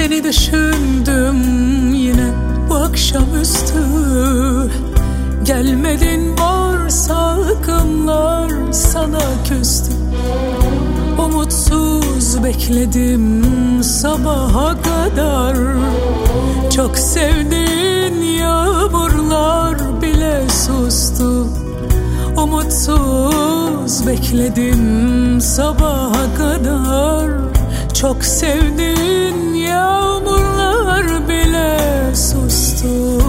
Seni düşündüm yine bu akşamüstü. Gelmedin, var salkımlar sana küstü. Umutsuz bekledim sabaha kadar. Çok sevdiğin yağmurlar bile sustu. Umutsuz bekledim sabaha kadar. Çok sevdiğin yağmurlar bile sustu.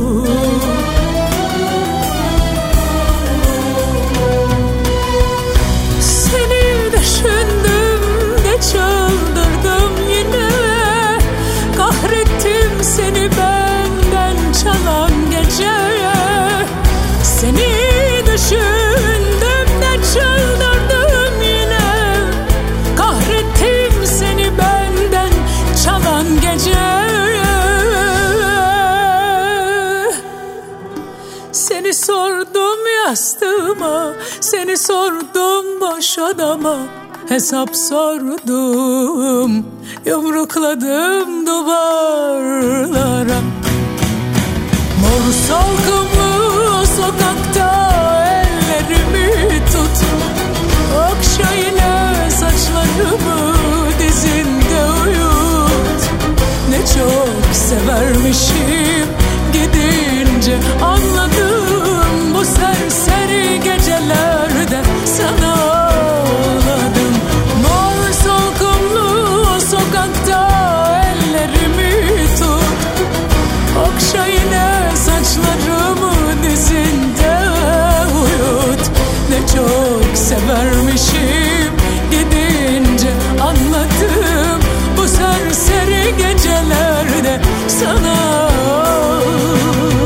Seni düşündüm de çıldırdım yine. Kahrettim seni benden çalan geceye. Seni düşündüm de çıldırdım yine. Kahrettim seni benden çalan geceye. Seni sordum yastığıma, seni sordum boş odama. Hesap sordum, yumrukladım duvarlara. Mor salkımlı sokakta ellerimi tut. Okşa yine saçlarımı, dizinde uyut. Ne çok severmişim, gidince anladım. Bu serseri gecelerde sana ağladım. Mor salkımlı sokakta ellerimi tut. Okşa yine saçlarımı, dizinde uyut. Ne çok severmişim, gidince anladım. Bu serseri gecelerde sana ağladım.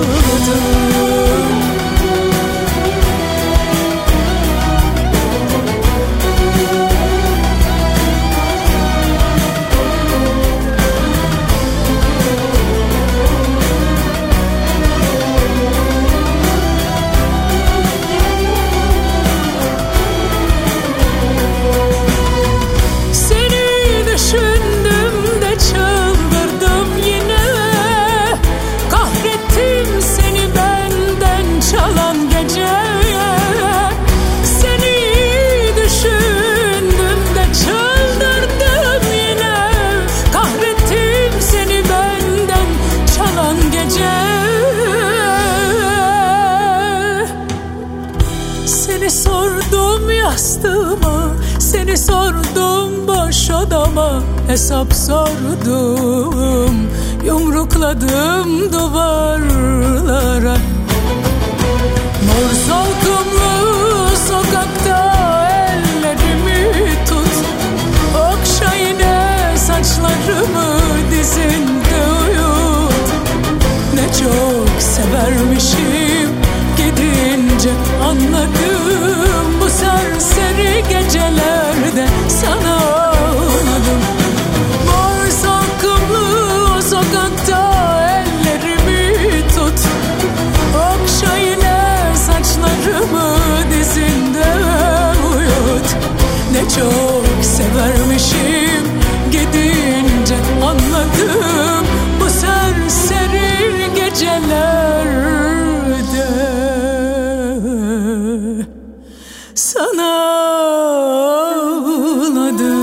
Seni sordum yastığıma, seni sordum boş odama. Hesap sordum, yumrukladım duvarlara. Mor salkımlı sokakta ellerimi tut. Okşa yine saçlarımı, dizinde uyut. Ne çok severmişim, gidince anladım. Bu serseri gecelerde sana ağladım. Mor salkımlı sokakta ellerimi tut. Okşa yine saçlarımı, dizinde uyut. Ne çok severmişim, gidince anladım. Bu serseri gecelerde sana ağladım.